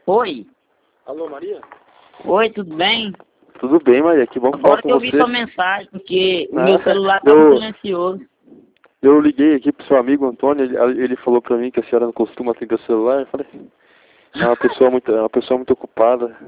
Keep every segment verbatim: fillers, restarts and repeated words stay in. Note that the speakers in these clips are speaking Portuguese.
Oi. Alô, Maria? Oi, tudo bem? Tudo bem, Maria, que bom falar Agora com que eu vi você. sua mensagem, porque o Ah, meu celular tá eu- silencioso. Eu liguei aqui pro seu amigo Antônio, ele, ele falou pra mim que a senhora não costuma atender o celular, eu falei, é uma pessoa muito, é uma pessoa muito ocupada.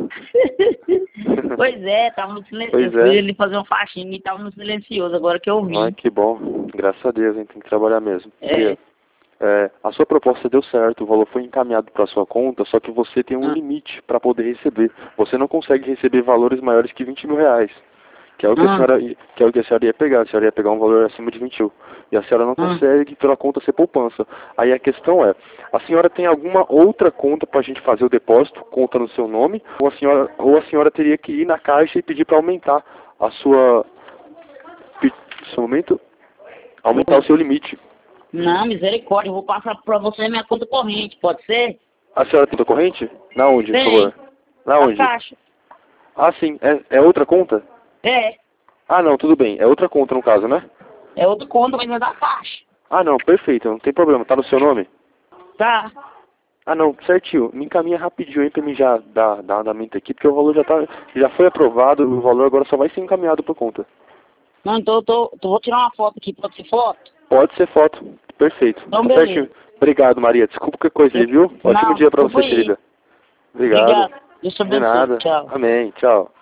Pois é, tava no silencioso. Pois Fui é. ali fazer um faxina e tava no silencioso, agora que eu vi. Ai, que bom, graças a Deus, hein, tem que trabalhar mesmo. É. Maria, é, a sua proposta deu certo, o valor foi encaminhado para sua conta, só que você tem um Ah. limite para poder receber. Você não consegue receber valores maiores que vinte mil reais. Que é o que a Ah. senhora, que é o que a senhora ia pegar, a senhora ia pegar um valor acima de vinte mil. E a senhora não Ah. consegue pela conta ser poupança. Aí a questão é, a senhora tem alguma outra conta para a gente fazer o depósito, conta no seu nome, ou a senhora, ou a senhora teria que ir na caixa e pedir para aumentar a sua, seu momento, aumentar o seu limite. Não, misericórdia, eu vou passar pra você minha conta corrente, pode ser? A senhora tem conta corrente? Na onde, por Tem. favor? Na A onde? caixa. Ah, sim, é, é outra conta? É, Ah, não, tudo bem, é outra conta no caso, né? é outra conta, mas é da caixa. Ah, não, perfeito, não tem problema, tá no seu nome? Tá. Ah, não, certinho. Me encaminha rapidinho aí pra mim já dar, dar andamento aqui, porque o valor já, tá, já foi aprovado, o valor agora só vai ser encaminhado por conta. Não, então eu tô, tô, vou tirar uma foto aqui, pode ser foto? Pode ser foto. Perfeito. Então, Tá beleza. certinho. Obrigado, Maria. Desculpa qualquer coisa aí, viu? Ótimo Não, dia pra desculpa você, aí. querida. Obrigado. Obrigado. Deus te De abençoe. nada. Tchau. Amém. Tchau.